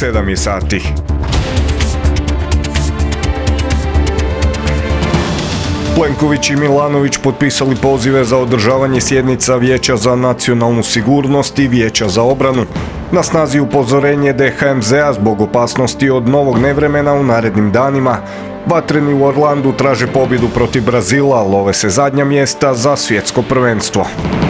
7 je sati. Plenković i Milanović potpisali pozive za održavanje sjednica Vijeća za nacionalnu sigurnost i Vijeća za obranu. Na snazi upozorenje DHMZ-a zbog opasnosti od novog nevremena u narednim danima. Vatreni u Orlandu traže pobjedu protiv Brazila, love se zadnja mjesta za svjetsko prvenstvo.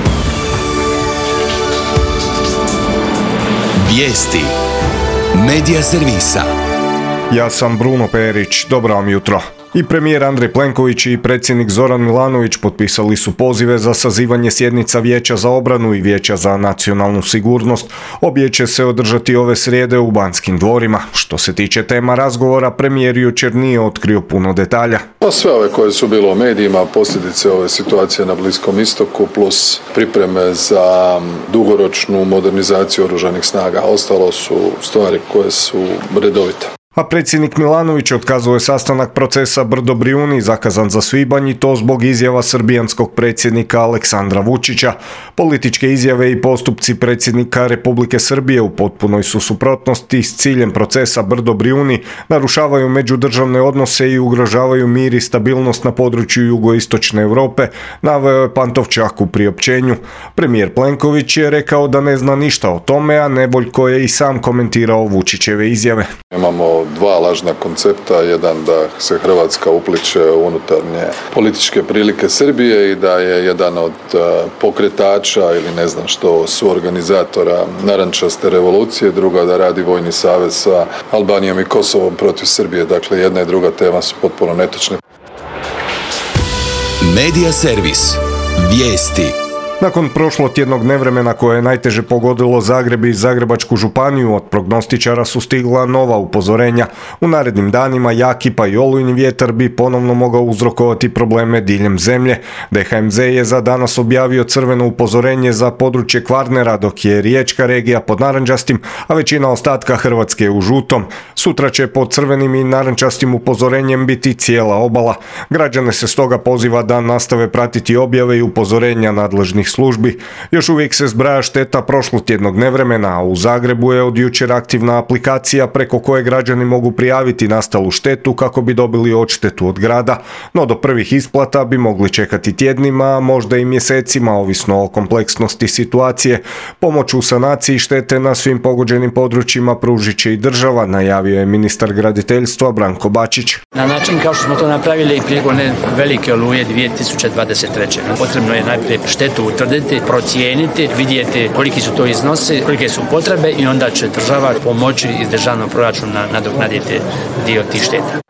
Vijesti Medija servisa. Ja sam Bruno Perić, dobro vam jutro. I premijer Andrej Plenković i predsjednik Zoran Milanović potpisali su pozive za sazivanje sjednica Vijeća za obranu i Vijeća za nacionalnu sigurnost. Obje će se održati ove srijede u Banskim dvorima. Što se tiče tema razgovora, premijer jučer nije otkrio puno detalja. Sve ove koje su bilo u medijima, posljedice ove situacije na Bliskom istoku plus pripreme za dugoročnu modernizaciju oružanih snaga. Ostalo su stvari koje su redovite. A predsjednik Milanović otkazuje sastanak procesa Brdo-Brijuni zakazan za svibanj i to zbog izjava srbijanskog predsjednika Aleksandra Vučića. Političke izjave i postupci predsjednika Republike Srbije u potpunoj su suprotnosti s ciljem procesa Brdo-Brijuni, narušavaju međudržavne odnose i ugrožavaju mir i stabilnost na području jugoistočne Europe, naveo je Pantovčak u priopćenju. Premijer Plenković je rekao da ne zna ništa o tome, a Nevoljko je i sam komentirao Vučićeve izjave. Imamo dva lažna koncepta, jedan da se Hrvatska upliče u unutarnje političke prilike Srbije i da je jedan od pokretača ili ne znam što suorganizatora narančaste revolucije, druga da radi vojni savez sa Albanijom i Kosovom protiv Srbije. Dakle, jedna i druga tema su potpuno netočne. Medija servis. Vijesti. Nakon prošlotjednog nevremena koje je najteže pogodilo Zagreb i Zagrebačku županiju, od prognostičara su stigla nova upozorenja. U narednim danima jaki pa i olujni vjetar bi ponovno mogao uzrokovati probleme diljem zemlje. DHMZ je za danas objavio crveno upozorenje za područje Kvarnera, dok je riječka regija pod narančastim, a većina ostatka Hrvatske u žutom. Sutra će pod crvenim i narančastim upozorenjem biti cijela obala. Građane se stoga poziva da nastave pratiti objave i upozorenja nadležnih službi. Još uvijek se zbraja šteta prošlotjednog nevremena, a u Zagrebu je od jučer aktivna aplikacija preko koje građani mogu prijaviti nastalu štetu kako bi dobili odštetu od grada, no do prvih isplata bi mogli čekati tjednima, a možda i mjesecima, ovisno o kompleksnosti situacije. Pomoć u sanaciji štete na svim pogođenim područjima pružit će i država, najavio je ministar graditeljstva Branko Bačić. Na način kao što smo to napravili i prilikom velike oluje 2023. Potrebno je najprije štetu utvrditi, procijeniti, vidjeti koliki su to iznosi, kolike su potrebe i onda će država pomoći iz državnog proračuna nadoknaditi dio tih šteta.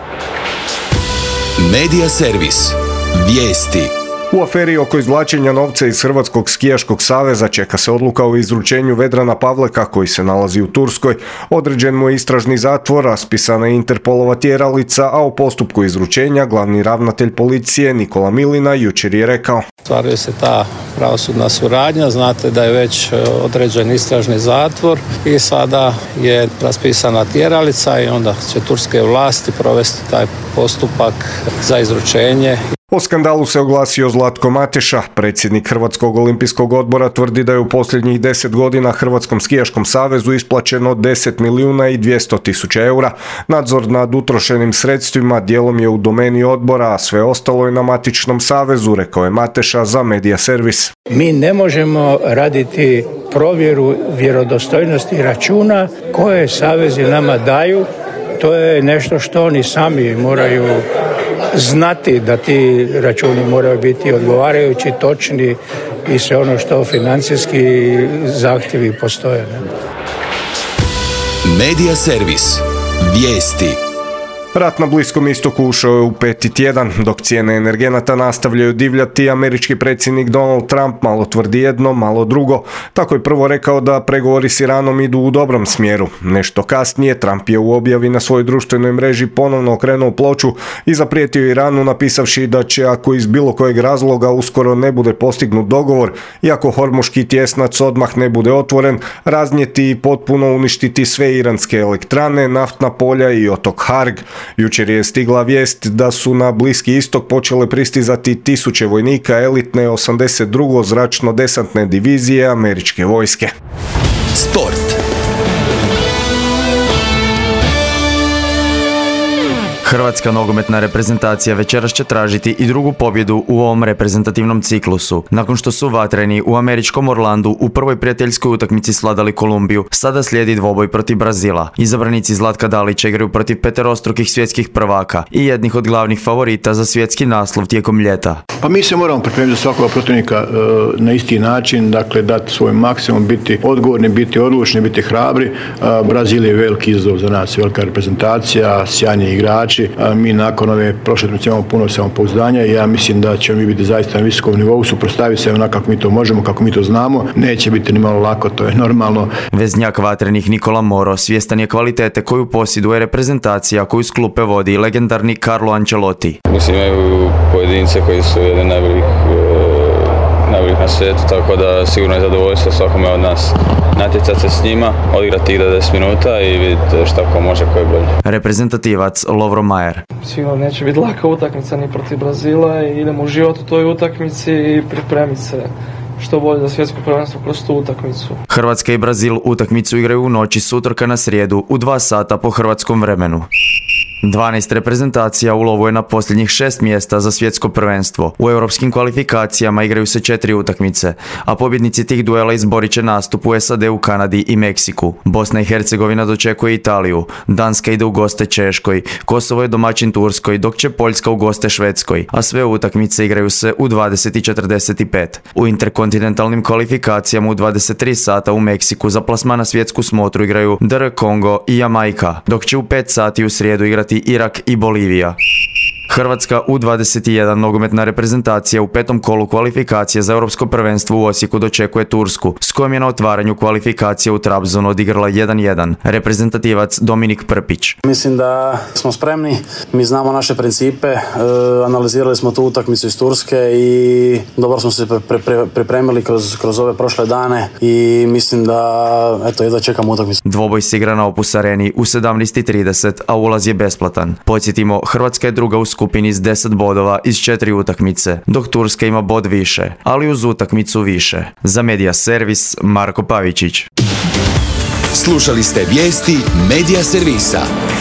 Medija servis. Vijesti. U aferi oko izvlačenja novca iz Hrvatskog skijaškog saveza čeka se odluka o izručenju Vedrana Pavleka koji se nalazi u Turskoj. Određen mu je istražni zatvor, raspisana je Interpolova tjeralica, a u postupku izručenja glavni ravnatelj policije Nikola Milina jučer je rekao: Stvaruje se ta pravosudna suradnja, znate da je već određen istražni zatvor i sada je raspisana tjeralica i onda će turske vlasti provesti taj postupak za izručenje. O skandalu se oglasio Zlatko Mateša. Predsjednik Hrvatskog olimpijskog odbora tvrdi da je u posljednjih 10 godina Hrvatskom skijaškom savezu isplaćeno 10 milijuna i 200 tisuća eura. Nadzor nad utrošenim sredstvima dijelom je u domeni odbora, a sve ostalo je na matičnom savezu, rekao je Mateša za Medija servis. Mi ne možemo raditi provjeru vjerodostojnosti računa koje savezi nama daju. To je nešto što oni sami moraju znati, da ti računi moraju biti odgovarajući, točni i sve ono što financijski zahtjevi postoje. Medija servis. Vijesti. Rat na Bliskom istoku ušao je u peti tjedan, dok cijene energenata nastavljaju divljati. Američki predsjednik Donald Trump malo tvrdi jedno, malo drugo. Tako je prvo rekao da pregovori s Iranom idu u dobrom smjeru. Nešto kasnije Trump je u objavi na svojoj društvenoj mreži ponovno okrenuo ploču i zaprijetio Iranu napisavši da će, ako iz bilo kojeg razloga uskoro ne bude postignut dogovor i ako Hormuški tjesnac odmah ne bude otvoren, raznijeti i potpuno uništiti sve iranske elektrane, naftna polja i otok Harg. Jučer je stigla vijest da su na Bliski istok počele pristizati tisuće vojnika elitne 82. zračno-desantne divizije američke vojske. Sport. Hrvatska nogometna reprezentacija večeras će tražiti i drugu pobjedu u ovom reprezentativnom ciklusu. Nakon što su vatreni u američkom Orlandu u prvoj prijateljskoj utakmici svladali Kolumbiju, sada slijedi dvoboj protiv Brazila. Izabranici Zlatka Dalića igraju protiv peterostrukih svjetskih prvaka i jednih od glavnih favorita za svjetski naslov tijekom ljeta. Pa mi se moramo pripremiti za svakog protivnika na isti način, dakle dati svoj maksimum, biti odgovorni, biti odlučni, biti hrabri. Brazil je veliki izazov za nas, velika reprezentacija, sjajni igrači. Mi nakon ove prošle utakmice imamo puno samopouzdanja i ja mislim da ćemo mi biti zaista na visokom nivou, suprotstaviti se onako kako mi to možemo, kako mi to znamo. Neće biti ni malo lako, to je normalno. Veznjak vatrenih Nikola Moro svjestan je kvalitete koju posjeduje reprezentacija koju s klupe vodi legendarni Carlo Ancelotti. Mislim, imaju pojedince koji su jedan najboljih na svijetu, tako da sigurno je zadovoljstvo svakome od nas natjecati se s njima, odigrati 90 minuta i vidjeti šta ko može, ko je bolji. Reprezentativac Lovro Majer. Sigurno neće biti laka utakmica ni protiv Brazila i idemo uživati u toj utakmici i pripremiti se što bolje za svjetsko prvenstvo kroz tu utakmicu. Hrvatska i Brazil utakmicu igraju u noći s utorka na srijedu u 2 sata po hrvatskom vremenu. 12 reprezentacija u lovu je na posljednjih 6 mjesta za svjetsko prvenstvo. U europskim kvalifikacijama igraju se 4 utakmice, a pobjednici tih duela izborit će nastup u SAD-u, Kanadi i Meksiku. Bosna i Hercegovina dočekuje Italiju, Danska ide u goste Češkoj, Kosovo je domaćin Turskoj, dok će Poljska u goste Švedskoj, a sve utakmice igraju se u 20:45. U interkontinentalnim kvalifikacijama u 23 sata u Meksiku za plasman na svjetsku smotru igraju DR Kongo i Jamajka, dok će u 5 sati u srijedu igrati Irak i Bolivija. Hrvatska U21 nogometna reprezentacija u 5. kolu kvalifikacije za europsko prvenstvo u Osijeku dočekuje Tursku, s kojom je na otvaranju kvalifikacije u Trabzonu odigrala 1:1. Reprezentativac Dominik Prpić. Mislim da smo spremni, mi znamo naše principe, analizirali smo tu utakmicu iz Turske i dobro smo se pripremili kroz ove prošle dane i mislim da jedva čekamo utakmicu. Dvoboj se igra na Opus Areni u 17:30, a ulaz je besplatan. Podsjetimo, Hrvatska je druga u skupini s 10 bodova iz 4 utakmice, dok Turska ima bod više, ali uz utakmicu više. Za Media Servis, Marko Pavičić. Slušali ste vijesti Media Servisa.